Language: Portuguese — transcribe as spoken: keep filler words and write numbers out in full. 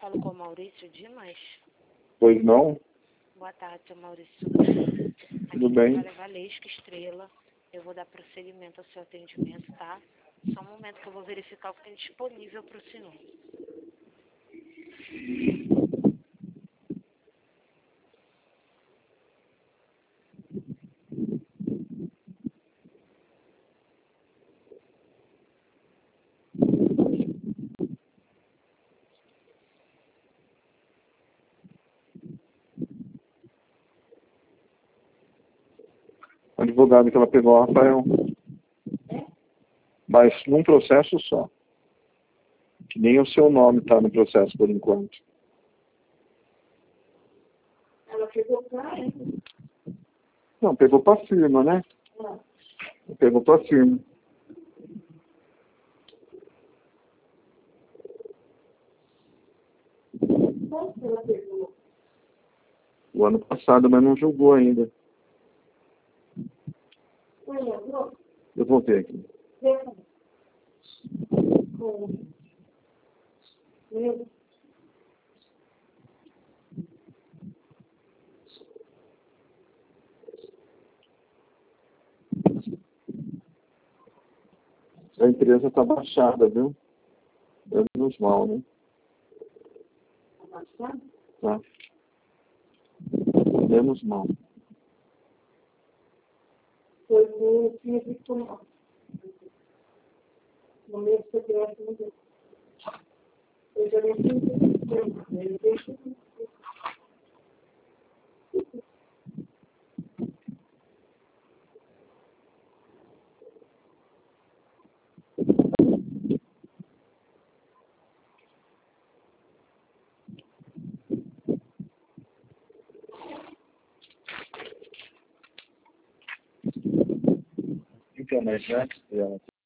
Falo com o Maurício Dimas. Pois não? Boa tarde, seu Maurício. Tudo bem? Tudo Aqui bem. fala é Valesca Estrela. Eu vou dar prosseguimento ao seu atendimento, tá? Só um momento que eu vou verificar o que tem disponível para o senhor. O advogado que ela pegou, Rafael. Mas num processo só. Que nem o seu nome está no processo por enquanto. Ela pegou pra ele. Não, pegou para firma, né? Não. Pegou para firma. Quanto ela pegou? O ano passado, mas não julgou ainda. Foi lembrou? Eu vou ver aqui. Com ele. A empresa está baixada, viu? Menos mal, né? Tá passando? Tá. Menos mal. Foi no tinha visto não. No meu C P F não deu. Eu já nem tinha visto. Ele deixa. Internet, né?